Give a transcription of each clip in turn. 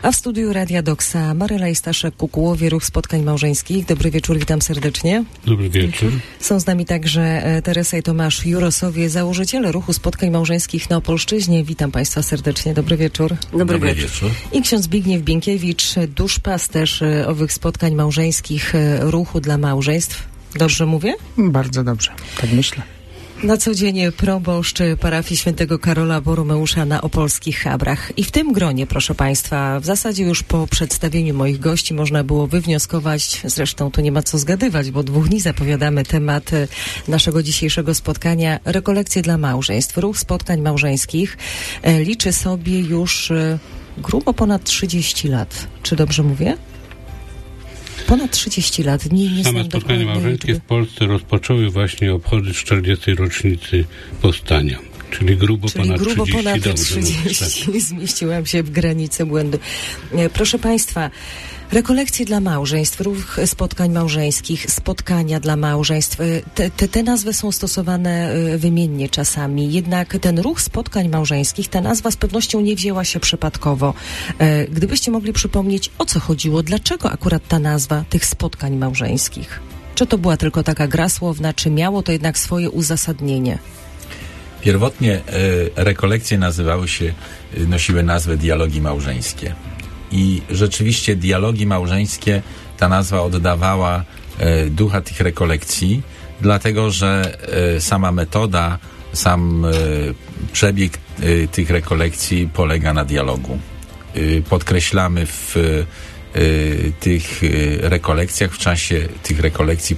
A w studiu Radia Doksa Maryla i Staszek Kukułowie, Ruch Spotkań Małżeńskich. Dobry wieczór, witam serdecznie. Dobry wieczór. Są z nami także Teresa i Tomasz Jurosowie, założyciele Ruchu Spotkań Małżeńskich na Opolszczyźnie. Witam Państwa serdecznie, dobry wieczór. Dobry wieczór. I ksiądz Zbigniew Bienkiewicz, duszpasterz owych spotkań małżeńskich Ruchu dla Małżeństw. Dobrze mówię? Bardzo dobrze, tak myślę. Na co dzień proboszcz parafii świętego Karola Boromeusza na opolskich Chabrach. I w tym gronie, proszę Państwa, w zasadzie już po przedstawieniu moich gości można było wywnioskować, zresztą tu nie ma co zgadywać, bo 2 dni zapowiadamy temat naszego dzisiejszego spotkania, rekolekcje dla małżeństw. Ruch Spotkań Małżeńskich liczy sobie już grubo ponad 30 lat. Czy dobrze mówię? Ponad 30 lat. Nie Same spotkania małżeńskie w Polsce rozpoczęły właśnie obchody 40. rocznicy powstania. Czyli grubo ponad 30. Zmieściłam się w granicy błędu. Proszę Państwa, rekolekcje dla małżeństw, ruch spotkań małżeńskich, spotkania dla małżeństw. Te nazwy są stosowane wymiennie czasami, jednak ten ruch spotkań małżeńskich, ta nazwa z pewnością nie wzięła się przypadkowo. Gdybyście mogli przypomnieć, o co chodziło, dlaczego akurat ta nazwa tych spotkań małżeńskich? Czy to była tylko taka gra słowna, czy miało to jednak swoje uzasadnienie? Pierwotnie rekolekcje nosiły nazwę dialogi małżeńskie. I rzeczywiście dialogi małżeńskie, ta nazwa oddawała ducha tych rekolekcji, dlatego że sama metoda, sam przebieg tych rekolekcji polega na dialogu. Podkreślamy w tych rekolekcjach, w czasie tych rekolekcji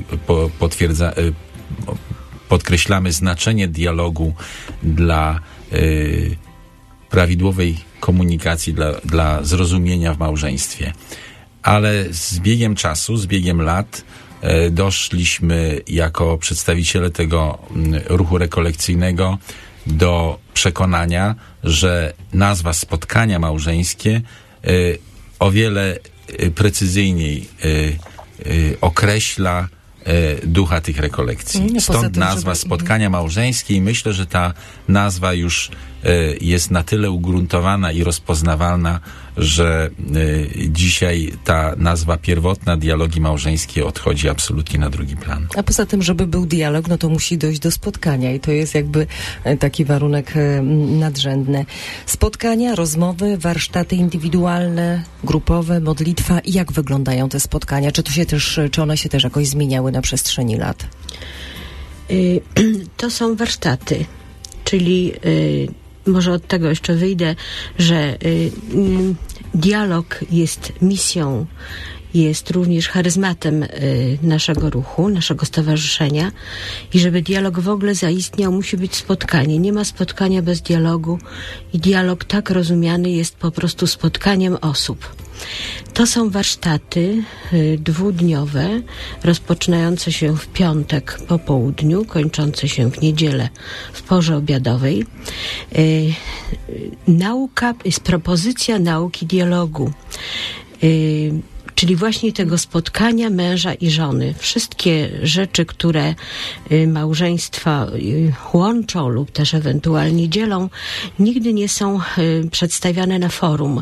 podkreślamy znaczenie dialogu dla prawidłowej komunikacji, dla zrozumienia w małżeństwie. Ale z biegiem czasu, z biegiem lat doszliśmy jako przedstawiciele tego ruchu rekolekcyjnego do przekonania, że nazwa spotkania małżeńskie o wiele precyzyjniej określa ducha tych rekolekcji. Stąd nazwa spotkania małżeńskie i myślę, że ta nazwa już jest na tyle ugruntowana i rozpoznawalna, że dzisiaj ta nazwa pierwotna, dialogi małżeńskie, odchodzi absolutnie na drugi plan. A poza tym, żeby był dialog, no to musi dojść do spotkania i to jest jakby taki warunek nadrzędny. Spotkania, rozmowy, warsztaty indywidualne, grupowe, modlitwa. I jak wyglądają te spotkania? Czy one się też jakoś zmieniały na przestrzeni lat? To są warsztaty, czyli może od tego jeszcze wyjdę, że dialog jest misją, jest również charyzmatem naszego ruchu, naszego stowarzyszenia i żeby dialog w ogóle zaistniał, musi być spotkanie. Nie ma spotkania bez dialogu i dialog tak rozumiany jest po prostu spotkaniem osób. To są warsztaty 2-dniowe, rozpoczynające się w piątek po południu, kończące się w niedzielę w porze obiadowej. Nauka jest propozycja nauki dialogu. Czyli właśnie tego spotkania męża i żony. Wszystkie rzeczy, które małżeństwa łączą lub też ewentualnie dzielą, nigdy nie są przedstawiane na forum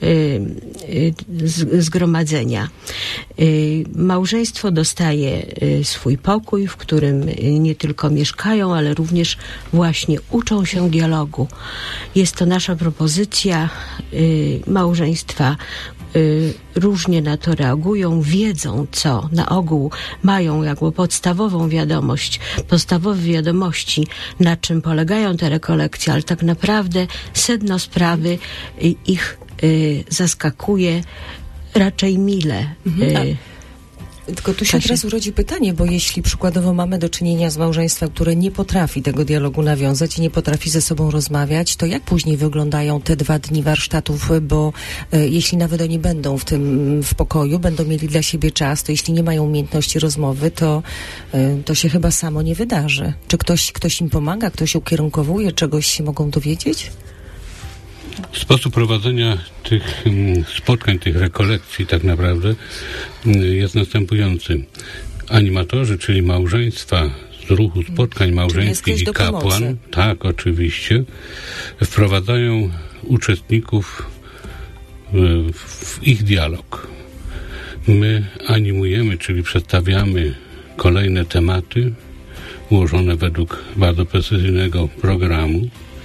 zgromadzenia. Małżeństwo dostaje swój pokój, w którym nie tylko mieszkają, ale również właśnie uczą się dialogu. Jest to nasza propozycja. Małżeństwa różnie na to reagują, wiedzą, co na ogół mają jakby podstawowe wiadomości, na czym polegają te rekolekcje, ale tak naprawdę sedno sprawy ich zaskakuje raczej mile. Tylko tu się teraz urodzi pytanie, bo jeśli przykładowo mamy do czynienia z małżeństwem, które nie potrafi tego dialogu nawiązać i nie potrafi ze sobą rozmawiać, to jak później wyglądają te 2 dni warsztatów, bo jeśli nawet oni będą w pokoju, będą mieli dla siebie czas, to jeśli nie mają umiejętności rozmowy, to się chyba samo nie wydarzy. Czy ktoś im pomaga, ktoś ukierunkowuje, czegoś się mogą dowiedzieć? Sposób prowadzenia tych spotkań, tych rekolekcji tak naprawdę jest następujący. Animatorzy, czyli małżeństwa z ruchu spotkań małżeńskich i kapłan, tak, oczywiście, wprowadzają uczestników w ich dialog. My animujemy, czyli przedstawiamy kolejne tematy ułożone według bardzo precyzyjnego programu.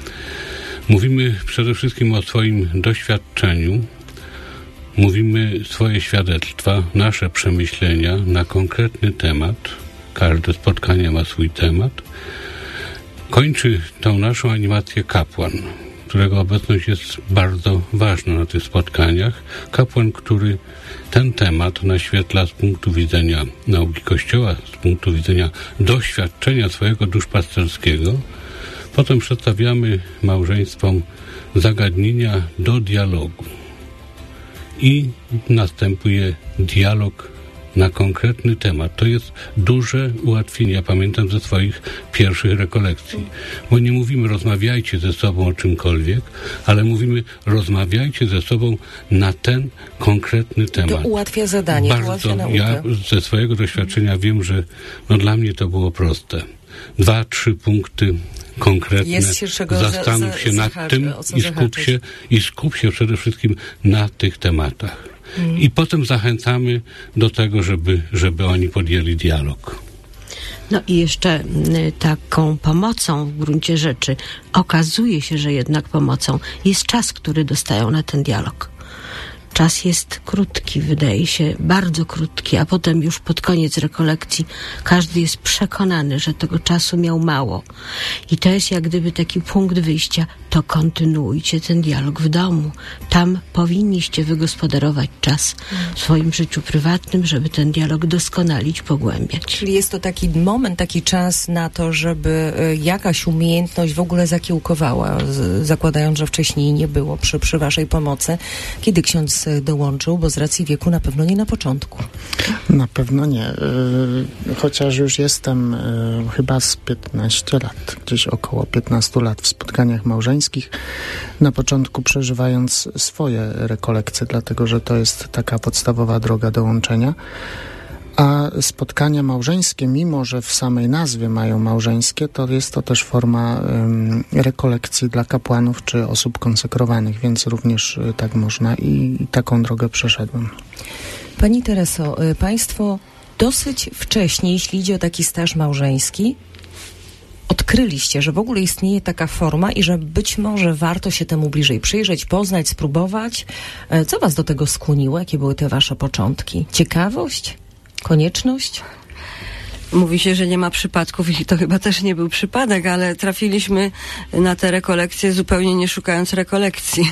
Mówimy przede wszystkim o swoim doświadczeniu, mówimy swoje świadectwa, nasze przemyślenia na konkretny temat. Każde spotkanie ma swój temat. Kończy tą naszą animację kapłan, którego obecność jest bardzo ważna na tych spotkaniach. Kapłan, który ten temat naświetla z punktu widzenia nauki Kościoła, z punktu widzenia doświadczenia swojego duszpasterskiego. Potem przedstawiamy małżeństwom zagadnienia do dialogu. I następuje dialog na konkretny temat. To jest duże ułatwienie. Ja pamiętam ze swoich pierwszych rekolekcji. Bo nie mówimy rozmawiajcie ze sobą o czymkolwiek, ale mówimy rozmawiajcie ze sobą na ten konkretny temat. To ułatwia zadanie, ułatwia naukę. Ja ze swojego doświadczenia wiem, że dla mnie to było proste. 2-3 punkty konkretne. Zastanów się nad tym i skup się przede wszystkim na tych tematach. I potem zachęcamy do tego, żeby oni podjęli dialog. No i jeszcze taką pomocą w gruncie rzeczy okazuje się, że jednak pomocą jest czas, który dostają na ten dialog. Czas jest krótki, wydaje się, bardzo krótki, a potem już pod koniec rekolekcji każdy jest przekonany, że tego czasu miał mało. I to jest jak gdyby taki punkt wyjścia, to kontynuujcie ten dialog w domu. Tam powinniście wygospodarować czas w swoim życiu prywatnym, żeby ten dialog doskonalić, pogłębiać. Czyli jest to taki moment, taki czas na to, żeby jakaś umiejętność w ogóle zakiełkowała, zakładając, że wcześniej nie było przy waszej pomocy. Kiedy ksiądz dołączył, bo z racji wieku na pewno nie na początku. Na pewno nie. Chociaż już jestem chyba z 15 lat, gdzieś około 15 lat w spotkaniach małżeńskich, na początku przeżywając swoje rekolekcje, dlatego że to jest taka podstawowa droga do łączenia. A spotkania małżeńskie, mimo że w samej nazwie mają małżeńskie, to jest to też forma rekolekcji dla kapłanów czy osób konsekrowanych, więc również tak można i taką drogę przeszedłem. Pani Tereso, państwo dosyć wcześnie, jeśli idzie o taki staż małżeński, odkryliście, że w ogóle istnieje taka forma i że być może warto się temu bliżej przyjrzeć, poznać, spróbować. Co was do tego skłoniło? Jakie były te wasze początki? Ciekawość? Konieczność? Mówi się, że nie ma przypadków i to chyba też nie był przypadek, ale trafiliśmy na te rekolekcje zupełnie nie szukając rekolekcji.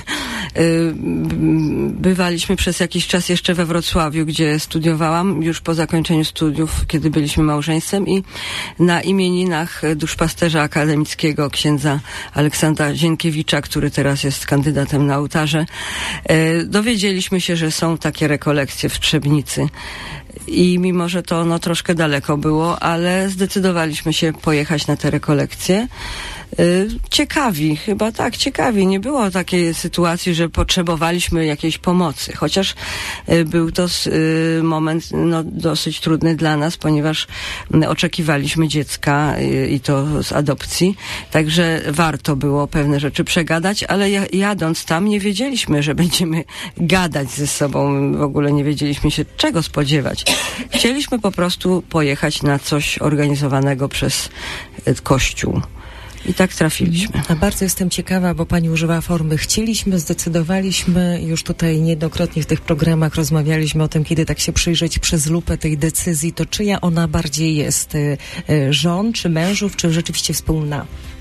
Bywaliśmy przez jakiś czas jeszcze we Wrocławiu, gdzie studiowałam, już po zakończeniu studiów, kiedy byliśmy małżeństwem, i na imieninach duszpasterza akademickiego księdza Aleksandra Zienkiewicza, który teraz jest kandydatem na ołtarze, dowiedzieliśmy się, że są takie rekolekcje w Trzebnicy. I mimo, że to troszkę daleko było, ale zdecydowaliśmy się pojechać na te rekolekcje. Ciekawi, chyba tak, ciekawi. Nie było takiej sytuacji, że potrzebowaliśmy jakiejś pomocy, chociaż był to moment dosyć trudny dla nas, ponieważ oczekiwaliśmy dziecka i to z adopcji, także warto było pewne rzeczy przegadać, ale jadąc tam nie wiedzieliśmy, że będziemy gadać ze sobą, w ogóle nie wiedzieliśmy się czego spodziewać. Chcieliśmy po prostu pojechać na coś organizowanego przez Kościół. I tak trafiliśmy. A bardzo jestem ciekawa, bo pani używa formy chcieliśmy, zdecydowaliśmy, już tutaj niejednokrotnie w tych programach rozmawialiśmy o tym, kiedy tak się przyjrzeć przez lupę tej decyzji, to czyja ona bardziej jest? Żon, czy mężów, czy rzeczywiście wspólna?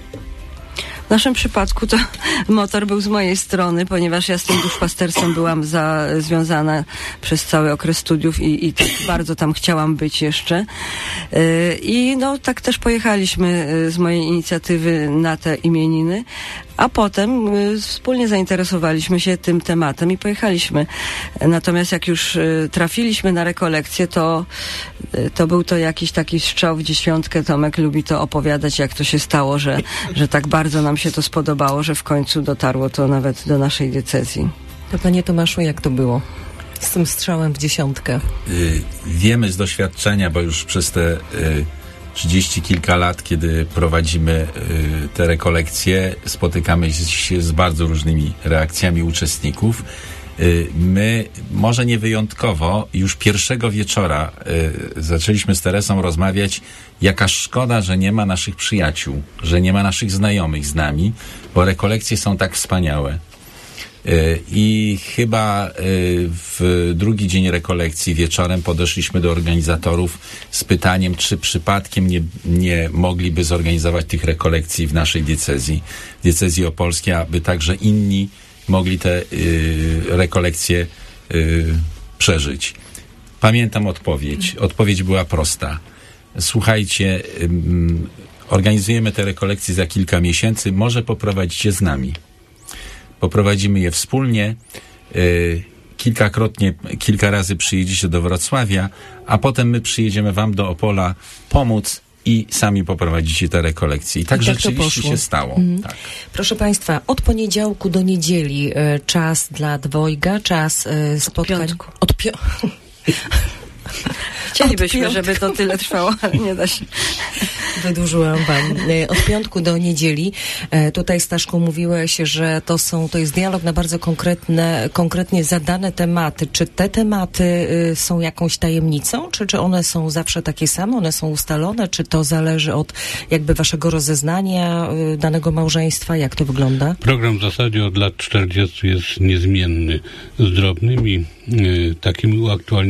W naszym przypadku to motor był z mojej strony, ponieważ ja z tym duszpasterstwem byłam związana przez cały okres studiów i tak bardzo tam chciałam być jeszcze. I tak też pojechaliśmy z mojej inicjatywy na te imieniny, a potem wspólnie zainteresowaliśmy się tym tematem i pojechaliśmy. Natomiast jak już trafiliśmy na rekolekcję, to był to jakiś taki strzał w dziesiątkę. Tomek lubi to opowiadać, jak to się stało, że tak bardzo nam się to spodobało, że w końcu dotarło to nawet do naszej diecezji. To panie Tomaszu, jak to było z tym strzałem w dziesiątkę? Wiemy z doświadczenia, bo już przez te 30 kilka lat, kiedy prowadzimy te rekolekcje, spotykamy się z bardzo różnymi reakcjami uczestników My, może nie wyjątkowo, już pierwszego wieczora zaczęliśmy z Teresą rozmawiać, jaka szkoda, że nie ma naszych przyjaciół, że nie ma naszych znajomych z nami, bo rekolekcje są tak wspaniałe. I chyba w drugi dzień rekolekcji wieczorem podeszliśmy do organizatorów z pytaniem, czy przypadkiem nie mogliby zorganizować tych rekolekcji w naszej diecezji opolskiej, aby także inni mogli te rekolekcje przeżyć. Pamiętam odpowiedź. Odpowiedź była prosta. Słuchajcie, organizujemy te rekolekcje za kilka miesięcy, może poprowadzicie z nami. Poprowadzimy je wspólnie, kilka razy przyjedziecie do Wrocławia, a potem my przyjedziemy wam do Opola pomóc i sami poprowadzicie te rekolekcje. I tak rzeczywiście się stało. Tak. Proszę Państwa, od poniedziałku do niedzieli czas dla dwojga, czas spotkań... Chcielibyśmy, żeby to tyle trwało, ale nie da się. Wydłużyłam wam. Od piątku do niedzieli. Tutaj, Staszku, mówiłeś, że to jest dialog na bardzo konkretnie zadane tematy. Czy te tematy są jakąś tajemnicą? Czy one są zawsze takie same? One są ustalone? Czy to zależy od jakby waszego rozeznania danego małżeństwa? Jak to wygląda? Program w zasadzie od lat 40 jest niezmienny, z drobnymi takimi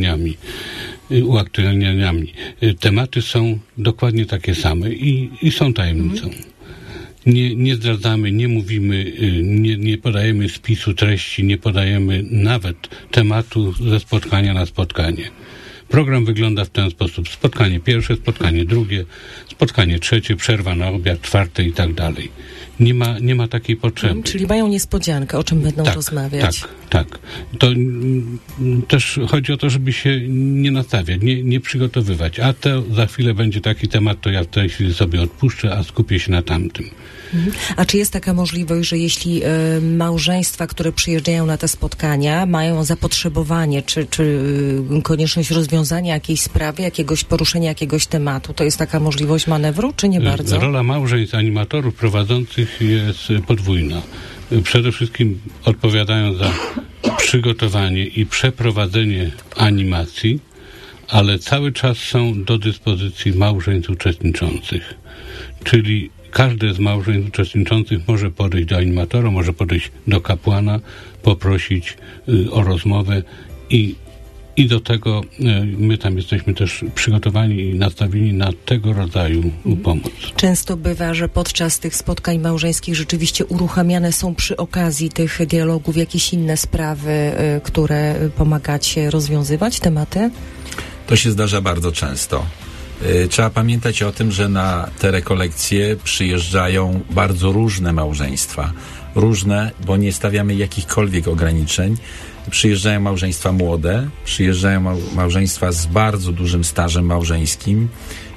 uaktualnianiami. Tematy są dokładnie takie same i są tajemnicą. Nie zdradzamy, nie mówimy, nie podajemy spisu treści, nie podajemy nawet tematu ze spotkania na spotkanie. Program wygląda w ten sposób. Spotkanie pierwsze, spotkanie drugie, spotkanie trzecie, przerwa na obiad, czwarte i tak dalej. Nie ma takiej potrzeby. Czyli mają niespodziankę, o czym będą rozmawiać. Tak. To też chodzi o to, żeby się nie nastawiać, nie przygotowywać. A to za chwilę będzie taki temat, to ja w tej chwili sobie odpuszczę, a skupię się na tamtym. A czy jest taka możliwość, że jeśli małżeństwa, które przyjeżdżają na te spotkania, mają zapotrzebowanie, czy konieczność rozwiązania jakiejś sprawy, poruszenia jakiegoś tematu, to jest taka możliwość manewru, czy nie bardzo? Rola małżeństw animatorów prowadzących jest podwójna. Przede wszystkim odpowiadają za przygotowanie i przeprowadzenie animacji, ale cały czas są do dyspozycji małżeństw uczestniczących. Czyli każde z małżeństw uczestniczących może podejść do animatora, może podejść do kapłana, poprosić o rozmowę i do tego my tam jesteśmy też przygotowani i nastawieni na tego rodzaju pomoc. Często bywa, że podczas tych spotkań małżeńskich rzeczywiście uruchamiane są przy okazji tych dialogów jakieś inne sprawy, które pomagacie rozwiązywać, tematy? To się zdarza bardzo często. Trzeba pamiętać o tym, że na te rekolekcje przyjeżdżają bardzo różne małżeństwa. Różne, bo nie stawiamy jakichkolwiek ograniczeń. Przyjeżdżają małżeństwa młode, przyjeżdżają małżeństwa z bardzo dużym stażem małżeńskim,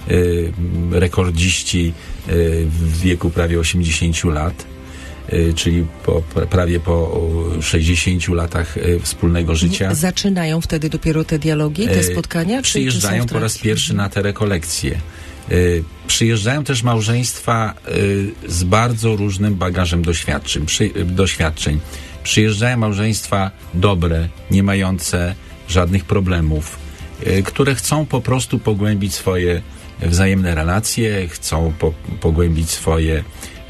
rekordziści w wieku prawie 80 lat, czyli prawie po 60 latach wspólnego życia. Zaczynają wtedy dopiero te dialogi, te spotkania? Przyjeżdżają po raz pierwszy na te rekolekcje. Przyjeżdżają też małżeństwa z bardzo różnym bagażem doświadczeń. Przyjeżdżają małżeństwa dobre, nie mające żadnych problemów, które chcą po prostu pogłębić swoje wzajemne relacje, chcą pogłębić swoje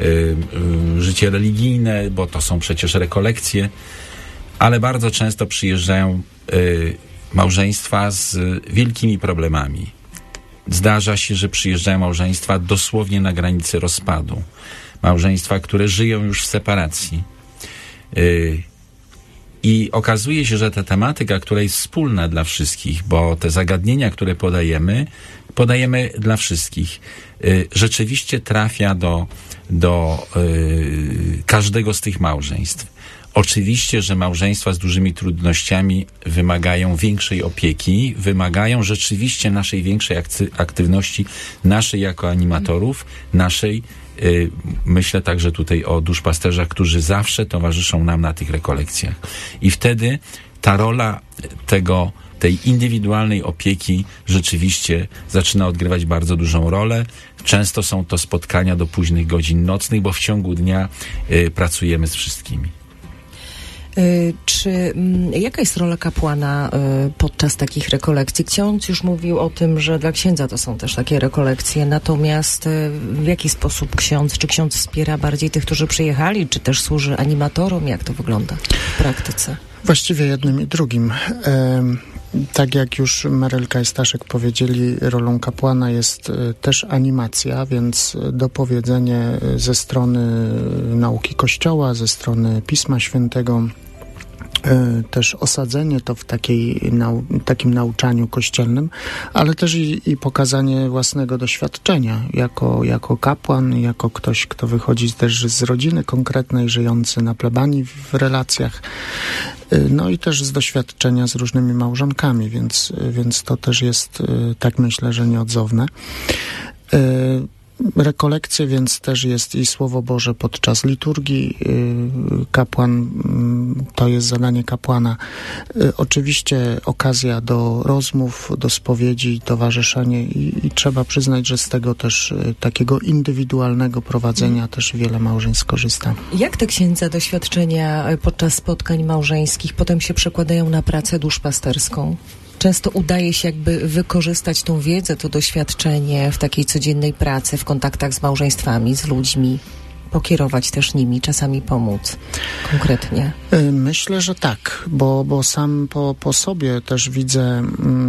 życie religijne, bo to są przecież rekolekcje, ale bardzo często przyjeżdżają małżeństwa z wielkimi problemami. Zdarza się, że przyjeżdżają małżeństwa dosłownie na granicy rozpadu. Małżeństwa, które żyją już w separacji. I okazuje się, że ta tematyka, która jest wspólna dla wszystkich, bo te zagadnienia, które podajemy dla wszystkich, rzeczywiście trafia do każdego z tych małżeństw. Oczywiście, że małżeństwa z dużymi trudnościami wymagają większej opieki, wymagają rzeczywiście naszej większej aktywności, naszej jako animatorów, naszej, myślę także tutaj o duszpasterzach, którzy zawsze towarzyszą nam na tych rekolekcjach. I wtedy ta rola tej indywidualnej opieki rzeczywiście zaczyna odgrywać bardzo dużą rolę. Często są to spotkania do późnych godzin nocnych, bo w ciągu dnia pracujemy z wszystkimi. Jaka jest rola kapłana podczas takich rekolekcji? Ksiądz już mówił o tym, że dla księdza to są też takie rekolekcje, natomiast w jaki sposób czy ksiądz wspiera bardziej tych, którzy przyjechali, czy też służy animatorom? Jak to wygląda w praktyce? Właściwie jednym i drugim. Tak jak już Marylka i Staszek powiedzieli, rolą kapłana jest też animacja, więc dopowiedzenie ze strony nauki Kościoła, ze strony Pisma Świętego, też osadzenie to w takim nauczaniu kościelnym, ale też i pokazanie własnego doświadczenia jako kapłan, jako ktoś, kto wychodzi też z rodziny konkretnej, żyjący na plebanii w relacjach, no i też z doświadczenia z różnymi małżonkami, więc to też jest, tak myślę, że nieodzowne. Rekolekcje więc też jest i Słowo Boże podczas liturgii. Kapłan, to jest zadanie kapłana. Oczywiście okazja do rozmów, do spowiedzi, towarzyszenie i trzeba przyznać, że z tego też takiego indywidualnego prowadzenia też wiele małżeństw korzysta. Jak te księdza doświadczenia podczas spotkań małżeńskich potem się przekładają na pracę duszpasterską? Często udaje się jakby wykorzystać tą wiedzę, to doświadczenie w takiej codziennej pracy, w kontaktach z małżeństwami, z ludźmi, pokierować też nimi, czasami pomóc konkretnie. Myślę, że tak, bo sam po sobie też widzę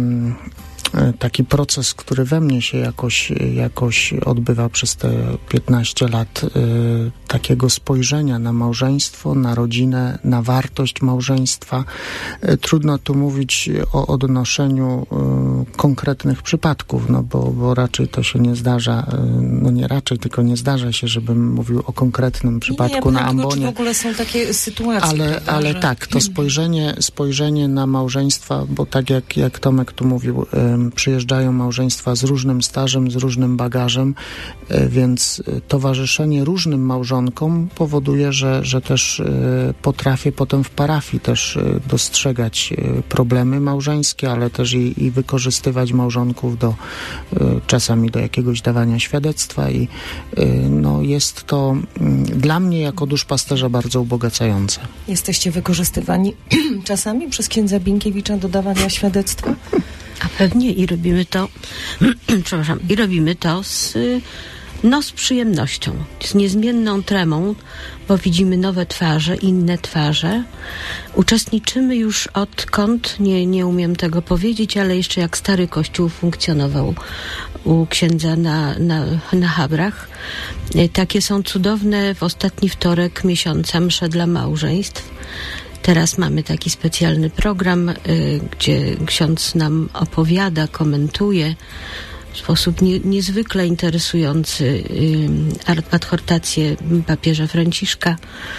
taki proces, który we mnie się jakoś odbywa przez te 15 lat, takiego spojrzenia na małżeństwo, na rodzinę, na wartość małżeństwa. Trudno tu mówić o odnoszeniu konkretnych przypadków, no bo raczej to się nie zdarza, no nie raczej, tylko nie zdarza się, żebym mówił o konkretnym przypadku na ambonie. W ogóle są takie sytuacje. Ale tak, to spojrzenie na małżeństwa, bo tak jak Tomek tu mówił, przyjeżdżają małżeństwa z różnym stażem, z różnym bagażem, więc towarzyszenie różnym małżonkom powoduje, że też potrafię potem w parafii też dostrzegać problemy małżeńskie, ale też i wykorzystywać małżonków czasami do jakiegoś dawania świadectwa i no jest to dla mnie jako duszpasterza bardzo ubogacające. Jesteście wykorzystywani czasami przez księdza Binkiewicza do dawania świadectwa? A pewnie i robimy to, przepraszam, i robimy to z przyjemnością, z niezmienną tremą, bo widzimy nowe twarze, inne twarze. Uczestniczymy już odkąd, nie umiem tego powiedzieć, ale jeszcze jak stary kościół funkcjonował u księdza na Chabrach. Takie są cudowne w ostatni wtorek miesiąca msze dla małżeństw. Teraz mamy taki specjalny program, gdzie ksiądz nam opowiada, komentuje w sposób niezwykle interesujący adhortację papieża Franciszka.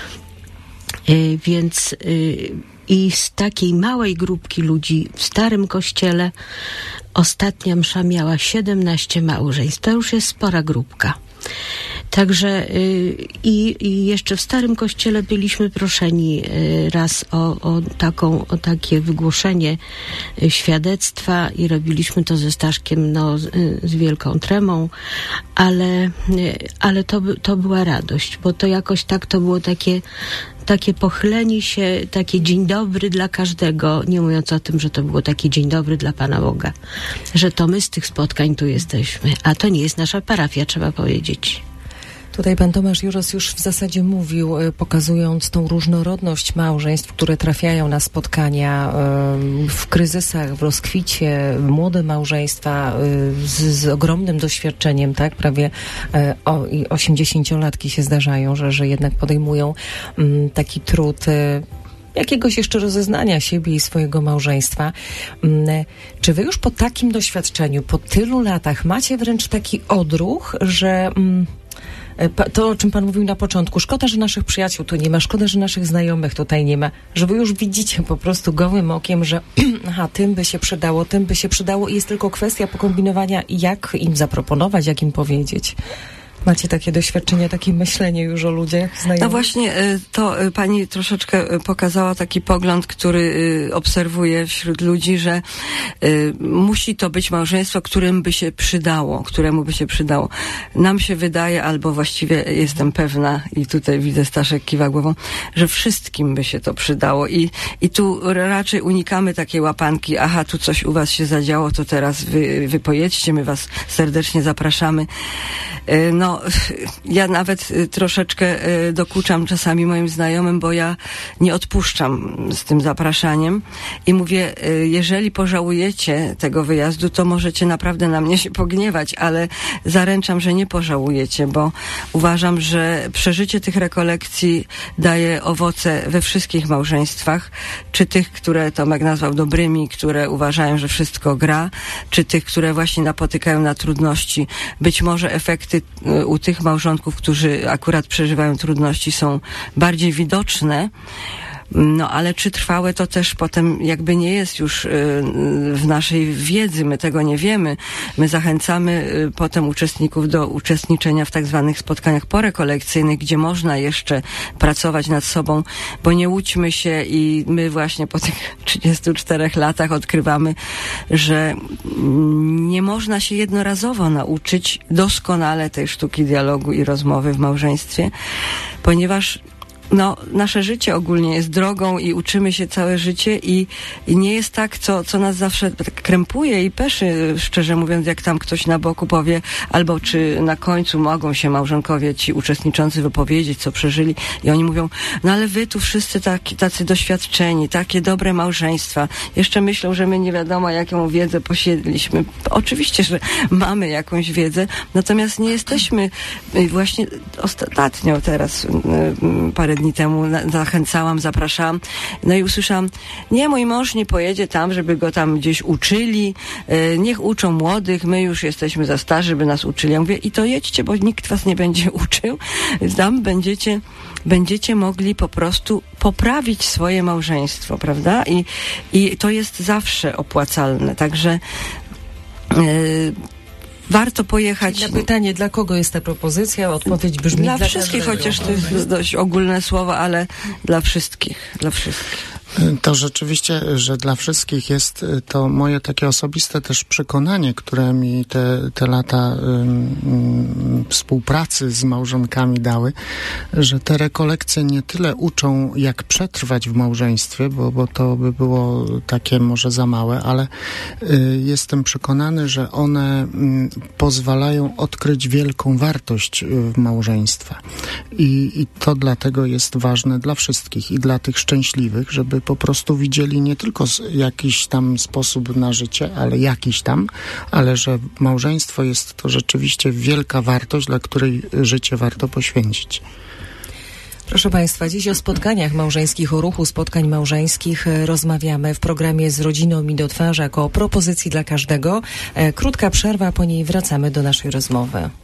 Więc i z takiej małej grupki ludzi w starym kościele ostatnia msza miała 17 małżeństw. To już jest spora grupka. Także i jeszcze w Starym Kościele byliśmy proszeni raz o takie wygłoszenie świadectwa i robiliśmy to ze Staszkiem z wielką tremą, ale to była radość, bo to jakoś tak to było takie pochylenie się, takie dzień dobry dla każdego, nie mówiąc o tym, że to było taki dzień dobry dla Pana Boga, że to my z tych spotkań tu jesteśmy, a to nie jest nasza parafia, trzeba powiedzieć. Tutaj pan Tomasz Juros już w zasadzie mówił, pokazując tą różnorodność małżeństw, które trafiają na spotkania w kryzysach, w rozkwicie, młode małżeństwa z ogromnym doświadczeniem, tak? Prawie 80-latki się zdarzają, że jednak podejmują taki trud jakiegoś jeszcze rozeznania siebie i swojego małżeństwa. Czy wy już po takim doświadczeniu, po tylu latach macie wręcz taki odruch, że to, o czym pan mówił na początku, szkoda, że naszych przyjaciół tu nie ma, szkoda, że naszych znajomych tutaj nie ma, że wy już widzicie po prostu gołym okiem, że tym by się przydało i jest tylko kwestia pokombinowania, jak im zaproponować, jak im powiedzieć. Macie takie doświadczenie, takie myślenie już o ludziach znajomych? No właśnie, to pani troszeczkę pokazała taki pogląd, który obserwuję wśród ludzi, że musi to być małżeństwo, któremu by się przydało. Nam się wydaje, albo właściwie jestem pewna, i tutaj widzę, Staszek kiwa głową, że wszystkim by się to przydało i tu raczej unikamy takiej łapanki, aha, tu coś u was się zadziało, to teraz wy pojedźcie, my was serdecznie zapraszamy. No, ja nawet troszeczkę dokuczam czasami moim znajomym, bo ja nie odpuszczam z tym zapraszaniem i mówię, jeżeli pożałujecie tego wyjazdu, to możecie naprawdę na mnie się pogniewać, ale zaręczam, że nie pożałujecie, bo uważam, że przeżycie tych rekolekcji daje owoce we wszystkich małżeństwach, czy tych, które Tomek nazwał dobrymi, które uważają, że wszystko gra, czy tych, które właśnie napotykają na trudności. Być może efekty u tych małżonków, którzy akurat przeżywają trudności, są bardziej widoczne. No, ale czy trwałe, to też potem jakby nie jest już w naszej wiedzy, my tego nie wiemy. My zachęcamy potem uczestników do uczestniczenia w tak zwanych spotkaniach porekolekcyjnych, gdzie można jeszcze pracować nad sobą, bo nie łudźmy się i my właśnie po tych 34 latach odkrywamy, że nie można się jednorazowo nauczyć doskonale tej sztuki dialogu i rozmowy w małżeństwie, ponieważ nasze życie ogólnie jest drogą i uczymy się całe życie i nie jest tak, co nas zawsze tak krępuje i peszy, szczerze mówiąc, jak tam ktoś na boku powie, albo czy na końcu mogą się małżonkowie ci uczestniczący wypowiedzieć, co przeżyli i oni mówią, no ale wy tu wszyscy tacy doświadczeni, takie dobre małżeństwa, jeszcze myślą, że my nie wiadomo jaką wiedzę posiedliśmy. Oczywiście, że mamy jakąś wiedzę, natomiast nie jesteśmy, właśnie ostatnio teraz parę dni temu zapraszałam, no i usłyszałam, nie, mój mąż nie pojedzie tam, żeby go tam gdzieś uczyli, niech uczą młodych, my już jesteśmy za starzy, by nas uczyli. Ja mówię, i to jedźcie, bo nikt was nie będzie uczył, tam będziecie mogli po prostu poprawić swoje małżeństwo, prawda? I to jest zawsze opłacalne, także warto pojechać. Na pytanie, dla kogo jest ta propozycja, odpowiedź brzmi dla wszystkich, chociaż to jest dość ogólne słowo, ale dla wszystkich. To rzeczywiście, że dla wszystkich jest to moje takie osobiste też przekonanie, które mi te lata współpracy z małżonkami dały, że te rekolekcje nie tyle uczą, jak przetrwać w małżeństwie, bo to by było takie może za małe, ale jestem przekonany, że one pozwalają odkryć wielką wartość małżeństwa. I to dlatego jest ważne dla wszystkich i dla tych szczęśliwych, żeby po prostu widzieli nie tylko jakiś tam sposób na życie, ale że małżeństwo jest to rzeczywiście wielka wartość, dla której życie warto poświęcić. Proszę Państwa, dziś o spotkaniach małżeńskich, o ruchu spotkań małżeńskich rozmawiamy w programie Z rodziną mi do twarzy jako o propozycji dla każdego. Krótka przerwa, po niej wracamy do naszej rozmowy.